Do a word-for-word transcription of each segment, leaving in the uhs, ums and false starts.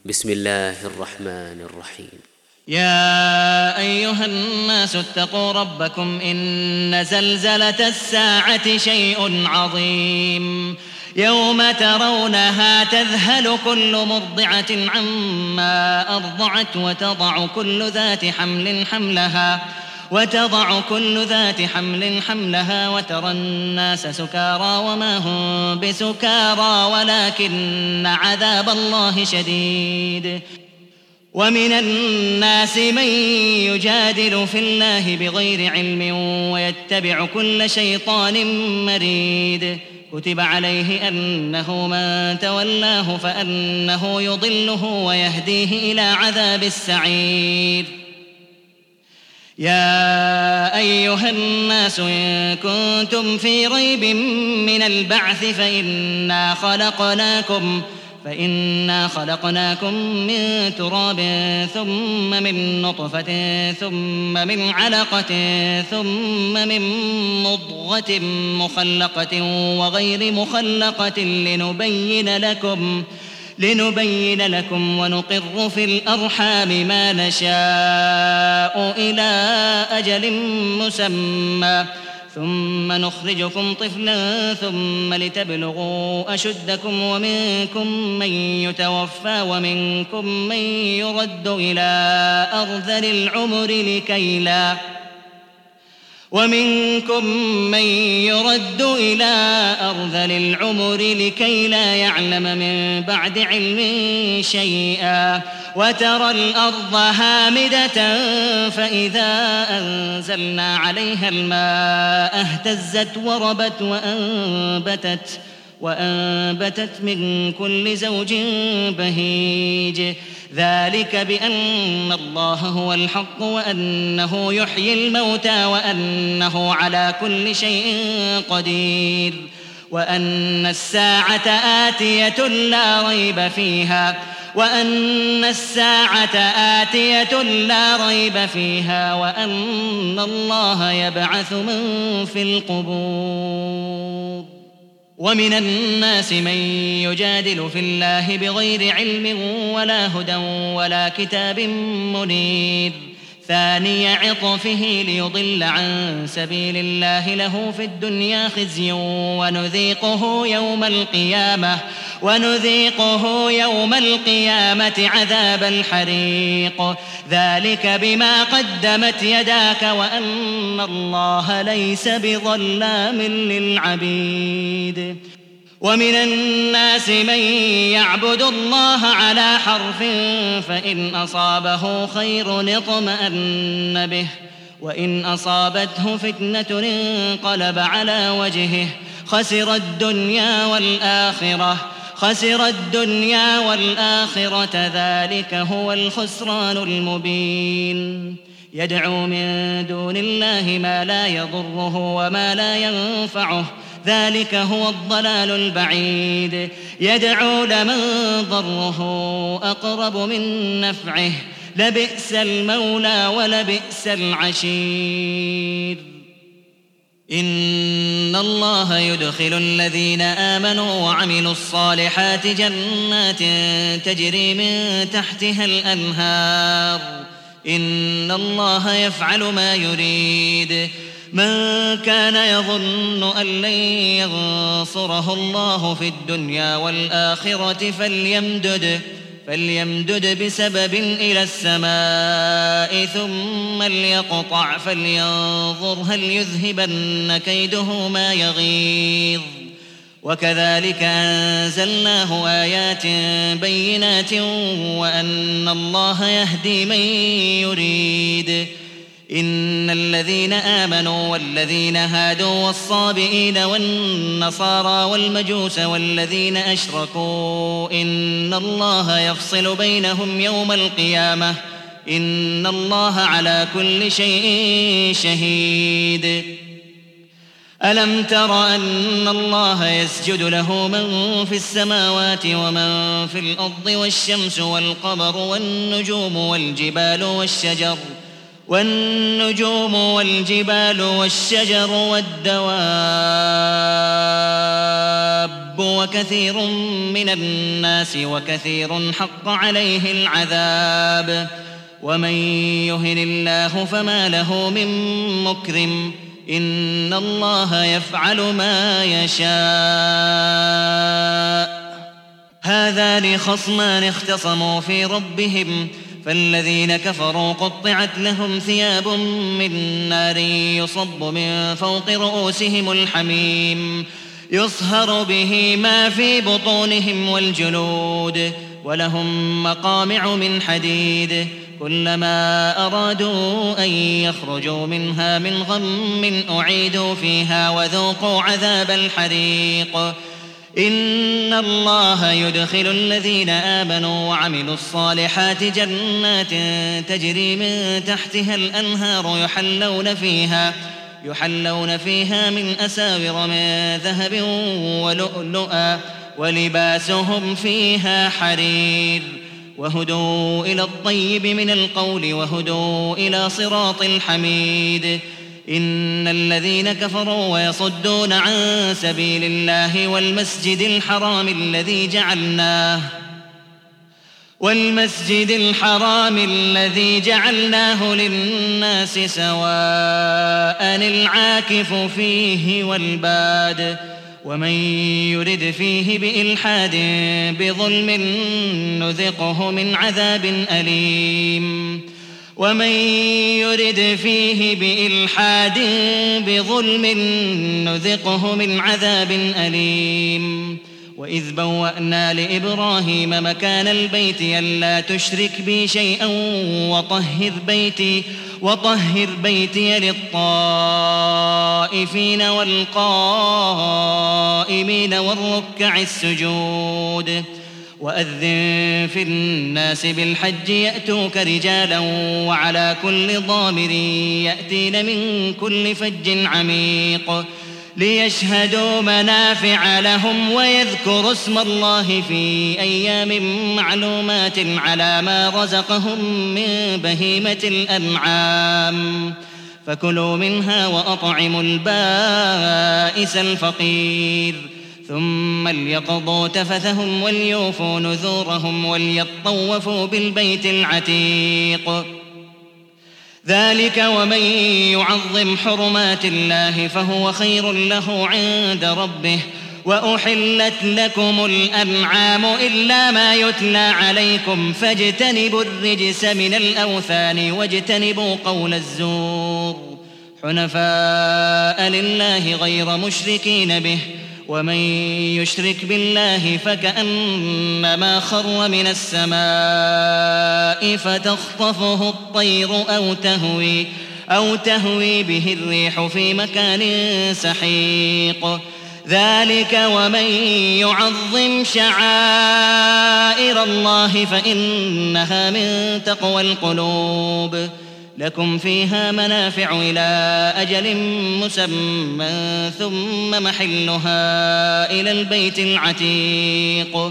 بسم الله الرحمن الرحيم. يا أيها الناس اتقوا ربكم إن زلزلة الساعة شيء عظيم يوم ترونها تذهل كل مرضعة عما أرضعت وتضع كل ذات حمل حملها وتضع كل ذات حمل حملها وترى الناس سكارى وما هم بسكارى ولكن عذاب الله شديد. ومن الناس من يجادل في الله بغير علم ويتبع كل شيطان مريد كتب عليه أنه من تولاه فأنه يضله ويهديه إلى عذاب السعير. يا أيها الناس إن كنتم في ريب من البعث فإنا خلقناكم فإنا خلقناكم من تراب ثم من نطفة ثم من علقة ثم من مضغة مخلقة وغير مخلقة لنبين لكم لنبين لكم ونقر في الأرحام ما نشاء إلى أجل مسمى ثم نخرجكم طفلا ثم لتبلغوا أشدكم ومنكم من يتوفى ومنكم من يرد إلى أرذل العمر لكي لا ومنكم من يرد إلى أرذل العمر لكي لا يعلم من بعد علم شيئا وترى الأرض هامدة فإذا أنزلنا عليها الماء اهتزت وربت وأنبتت وأنبتت من كل زوج بهيج ذلك بأن الله هو الحق وأنه يحيي الموتى وأنه على كل شيء قدير وأن الساعة آتية لا ريب فيها وأن الساعة آتية لا ريب فيها وأن الله يبعث من في القبور. ومن الناس من يجادل في الله بغير علم ولا هدى ولا كتاب منير ثاني عطفه ليضل عن سبيل الله له في الدنيا خزي ونذيقه يوم القيامة ونذيقه يوم القيامة عذاب الحريق ذلك بما قدمت يداك وأن الله ليس بظلام للعبيد. ومن الناس من يعبد الله على حرف فإن أصابه خير اطمأن به وإن أصابته فتنة انقلب على وجهه خسر الدنيا والآخرة خسر الدنيا والآخرة ذلك هو الخسران المبين. يدعو من دون الله ما لا يضره وما لا ينفعه ذلك هو الضلال البعيد. يدعو لمن ضره أقرب من نفعه لبئس المولى ولبئس العشير. إن الله يدخل الذين آمنوا وعملوا الصالحات جنات تجري من تحتها الأنهار إن الله يفعل ما يريد. من كان يظن أن لن ينصره الله في الدنيا والآخرة فليمدد فليمدد بسبب إلى السماء ثم ليقطع فلينظر هل يذهبن كيده ما يغيظ. وكذلك أنزلناه آيات بينات وأن الله يهدي من يريد. إن الذين آمنوا والذين هادوا والصابئين والنصارى والمجوس والذين أشركوا إن الله يفصل بينهم يوم القيامة إن الله على كل شيء شهيد. ألم تر أن الله يسجد له من في السماوات ومن في الأرض والشمس والقمر والنجوم والجبال والشجر والنجوم والجبال والشجر والدواب وكثير من الناس وكثير حق عليه العذاب ومن يهن الله فما له من مكرم إن الله يفعل ما يشاء. هذان خصمان اختصموا في ربهم فالذين كفروا قطعت لهم ثياب من نار يصب من فوق رؤوسهم الحميم يصهر به ما في بطونهم والجلود ولهم مقامع من حديد كلما أرادوا أن يخرجوا منها من غم أعيدوا فيها وذوقوا عذاب الحريق. إن الله يدخل الذين آمنوا وعملوا الصالحات جنات تجري من تحتها الأنهار يحلون فيها يحلون فيها من أساور من ذهب ولؤلؤا ولباسهم فيها حرير وهدوا إلى الطيب من القول وهدوا إلى صراط الحميد. إن الذين كفروا ويصدون عن سبيل الله والمسجد الحرام الذي جعلناه والمسجد الحرام الذي جعلناه للناس سواء العاكف فيه والباد ومن يرد فيه بإلحاد بظلم نذقه من عذاب أليم ومن يرد فيه بإلحاد بظلم نذقه من عذاب أليم. وإذ بوأنا لإبراهيم مكان البيت ألا تشرك بي شيئا وطهر بيتي وطهر بيتي للطائفين والقائمين والركع السجود. وأذن في الناس بالحج يأتوك رجالا وعلى كل ضامر يأتين من كل فج عميق ليشهدوا منافع لهم ويذكروا اسم الله في أيام معلومات على ما رزقهم من بهيمة الأنعام فكلوا منها وأطعموا البائس الفقير ثم ليقضوا تفثهم وليوفوا نذورهم وليطوفوا بالبيت العتيق. ذلك ومن يعظم حرمات الله فهو خير له عند ربه. وأحلت لكم الأنعام إلا ما يتلى عليكم فاجتنبوا الرجس من الأوثان واجتنبوا قول الزور حنفاء لله غير مشركين به ومن يشرك بالله فكأنما خر من السماء فتخطفه الطير أو تهوي, أو تهوي به الريح في مكان سحيق. ذلك ومن يعظم شعائر الله فإنها من تقوى القلوب. لكم فيها منافع إلى أجل مسمى ثم محلها إلى البيت العتيق.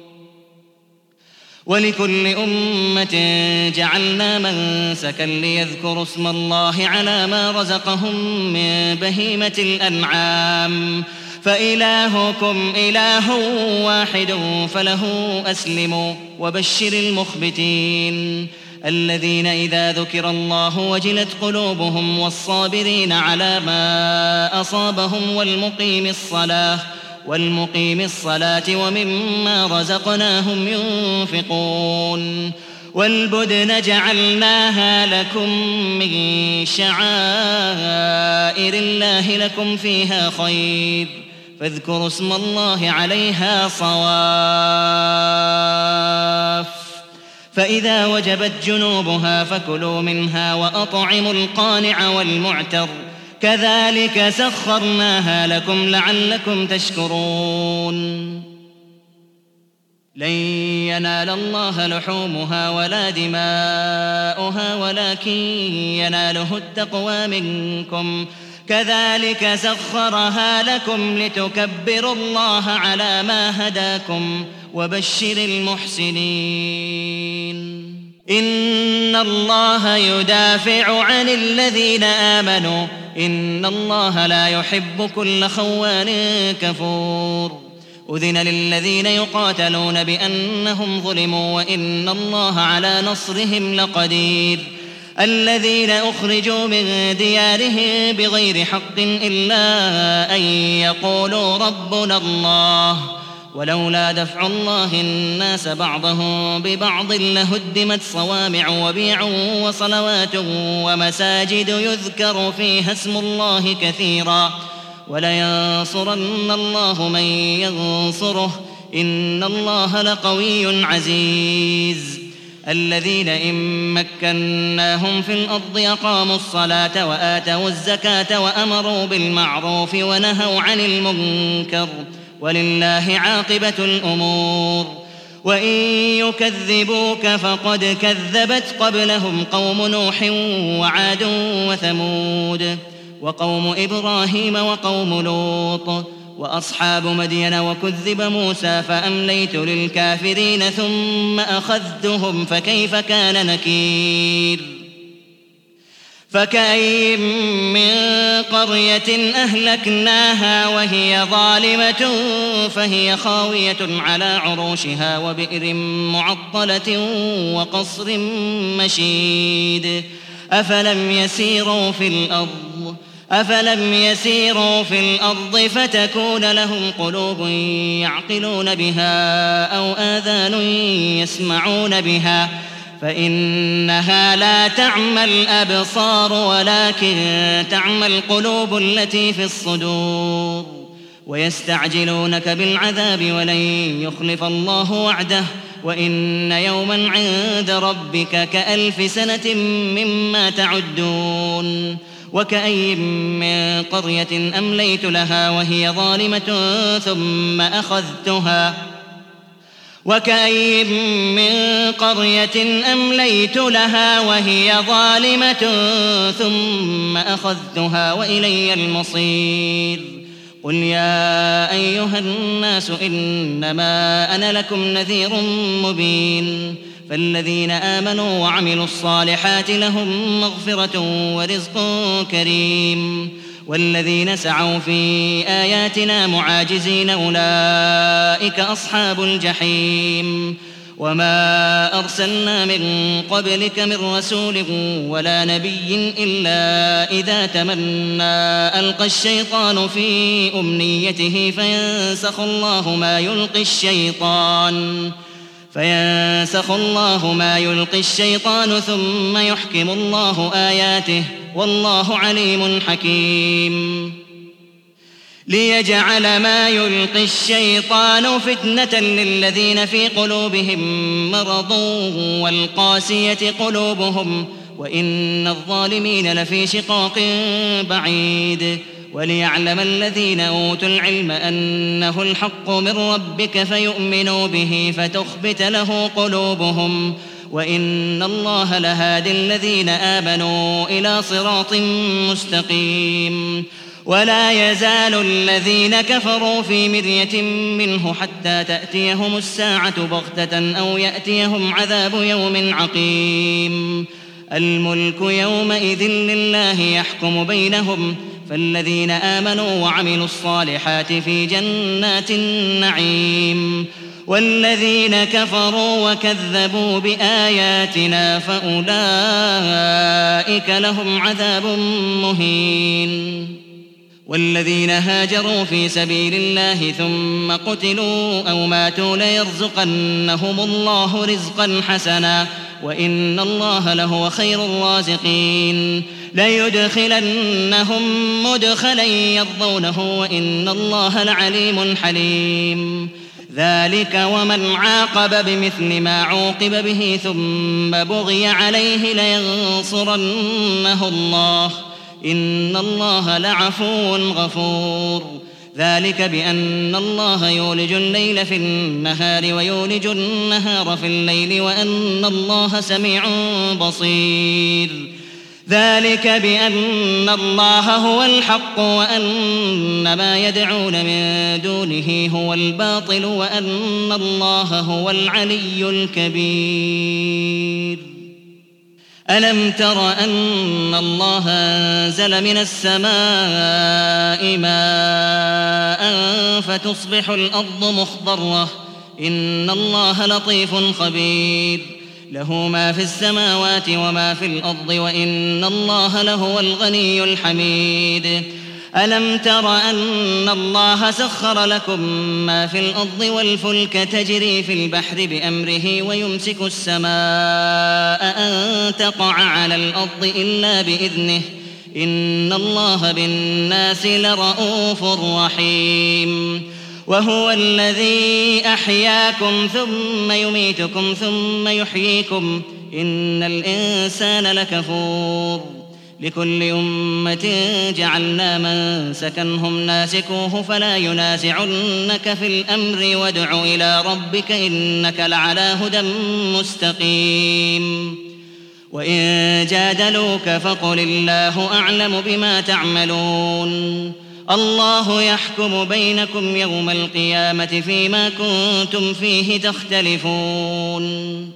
ولكل أمة جعلنا منسكا ليذكروا اسم الله على ما رزقهم من بهيمة الأنعام فإلهكم إله واحد فله أسلموا وبشر المخبتين الذين إذا ذكر الله وجلت قلوبهم والصابرين على ما أصابهم والمقيم الصلاة والمقيم الصلاة ومما رزقناهم ينفقون. والبدن جعلناها لكم من شعائر الله لكم فيها خير فاذكروا اسم الله عليها صواف فإذا وجبت جنوبها فكلوا منها وأطعموا القانع والمعتر كذلك سخرناها لكم لعلكم تشكرون. لن ينال الله لحومها ولا دماؤها ولكن يناله التقوى منكم كذلك سخرها لكم لتكبروا الله على ما هداكم وبشر المحسنين. إن الله يدافع عن الذين آمنوا إن الله لا يحب كل خوان كفور. أذن للذين يقاتلون بأنهم ظلموا وإن الله على نصرهم لقدير الذين أخرجوا من ديارهم بغير حق إلا أن يقولوا ربنا الله ولولا دفع الله الناس بعضهم ببعض لهدمت صوامع وبيع وصلوات ومساجد يذكر فيها اسم الله كثيرا ولينصرن الله من ينصره إن الله لقوي عزيز الذين إن مكناهم في الأرض أقاموا الصلاة وآتوا الزكاة وأمروا بالمعروف ونهوا عن المنكر ولله عاقبة الأمور وإن يكذبوك فقد كذبت قبلهم قوم نوح وعاد وثمود وقوم إبراهيم وقوم لوط وأصحاب مدين وكذب موسى فأمليت للكافرين ثم أخذتهم فكيف كان نكير فكأين من قرية أهلكناها وهي ظالمة فهي خاوية على عروشها وبئر معطلة وقصر مشيد أفلم يسيروا في الأرض أفلم يسيروا في الأرض فتكون لهم قلوب يعقلون بها أو آذان يسمعون بها فإنها لا تعمى الأبصار ولكن تعمى القلوب التي في الصدور ويستعجلونك بالعذاب ولن يخلف الله وعده وإن يوما عند ربك كألف سنة مما تعدون وكأين من قرية أمليت لها وهي ظالمة ثم أخذتها وكأين من قرية أمليت لها وهي ظالمة ثم أخذتها وإلي المصير قل يا أيها الناس إنما أنا لكم نذير مبين فالذين آمنوا وعملوا الصالحات لهم مغفرة ورزق كريم والذين سعوا في آياتنا معاجزين أولئك أصحاب الجحيم وما أرسلنا من قبلك من رسول ولا نبي إلا إذا تمنى ألقى الشيطان في أمنيته فينسخ الله ما يلقي الشيطان فينسخ الله ما يلقي الشيطان ثم يحكم الله آياته والله عليم حكيم ليجعل ما يلقي الشيطان فتنة للذين في قلوبهم مرض والقاسية قلوبهم وإن الظالمين لفي شقاق بعيد وليعلم الذين أوتوا العلم أنه الحق من ربك فيؤمنوا به فتخبت له قلوبهم وإن الله لهادي الذين آمنوا إلى صراط مستقيم ولا يزال الذين كفروا في مرية منه حتى تأتيهم الساعة بغتة أو يأتيهم عذاب يوم عقيم الملك يومئذ لله يحكم بينهم فالذين آمنوا وعملوا الصالحات في جنات النعيم والذين كفروا وكذبوا بآياتنا فأولئك لهم عذاب مهين والذين هاجروا في سبيل الله ثم قتلوا أو ماتوا ليرزقنهم الله رزقا حسنا وإن الله لهو خير الرازقين ليدخلنهم مدخلا يرضونه وإن الله لعليم حليم ذلك ومن عاقب بمثل ما عوقب به ثم بغي عليه لينصرنه الله إن الله لعفو غفور ذلك بأن الله يولج الليل في النهار ويولج النهار في الليل وأن الله سميع بصير ذلك بأن الله هو الحق وأن ما يدعون من دونه هو الباطل وأن الله هو العلي الكبير ألم تر أن الله أنزل من السماء ماء فتصبح الأرض مخضرة إن الله لطيف خبير له ما في السماوات وما في الأرض وإن الله لهو الغني الحميد ألم تر أن الله سخر لكم ما في الأرض والفلك تجري في البحر بأمره ويمسك السماء أن تقع على الأرض إلا بإذنه إن الله بالناس لرءوف رحيم وهو الذي أحياكم ثم يميتكم ثم يحييكم إن الإنسان لكفور لكل أمة جعلنا منسكا هم ناسكوه فلا ينازعنك في الأمر وادع إلى ربك إنك لعلى هدى مستقيم وإن جادلوك فقل الله أعلم بما تعملون الله يحكم بينكم يوم القيامة فيما كنتم فيه تختلفون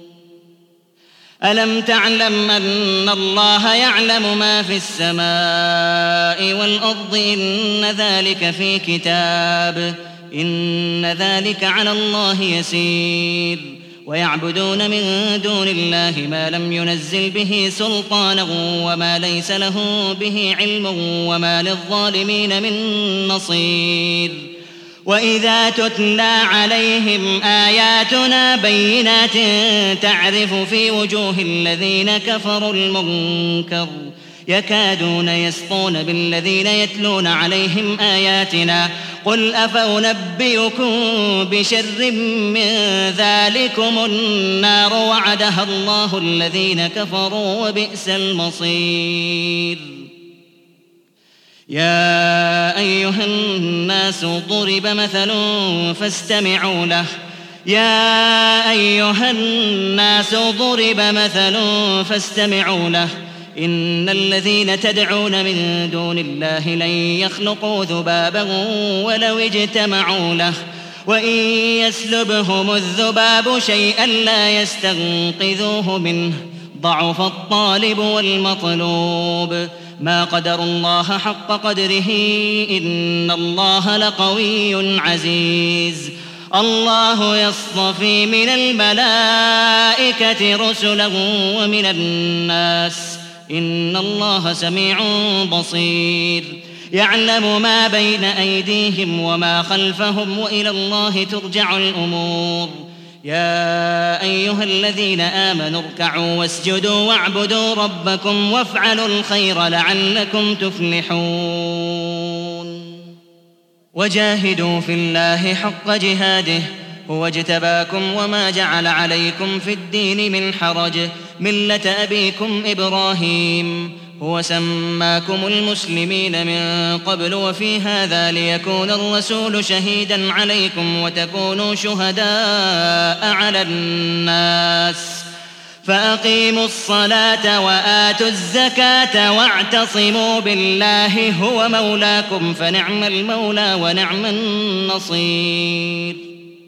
ألم تعلم أن الله يعلم ما في السماء والأرض إن ذلك في كتاب إن ذلك على الله يسير ويعبدون من دون الله ما لم ينزل به سلطانا وما ليس له به علم وما للظالمين من نصير وإذا تتلى عليهم آياتنا بينات تعرف في وجوه الذين كفروا المنكر يكادون يسطون بالذين يتلون عليهم آياتنا قل أفأنبئكم بشر من ذلكم النار وعدها الله الذين كفروا وبئس المصير يا أيها الناس ضرب مثل فاستمعوا له يا أيها الناس ضرب مثل فاستمعوا له إن الذين تدعون من دون الله لن يخلقوا ذبابا ولو اجتمعوا له وإن يسلبهم الذباب شيئا لا يستنقذوه منه ضعف الطالب والمطلوب ما قدروا الله حق قدره إن الله لقوي عزيز الله يصطفي من الملائكة رسلا ومن الناس إن الله سميع بصير يعلم ما بين أيديهم وما خلفهم وإلى الله ترجع الأمور يا أيها الذين آمنوا اركعوا واسجدوا واعبدوا ربكم وافعلوا الخير لعلكم تفلحون وجاهدوا في الله حق جهاده هو اجتباكم وما جعل عليكم في الدين من حرج ملة أبيكم إبراهيم هو سماكم المسلمين من قبل وفي هذا ليكون الرسول شهيدا عليكم وتكونوا شهداء على الناس فأقيموا الصلاة وآتوا الزكاة واعتصموا بالله هو مولاكم فنعم المولى ونعم النصير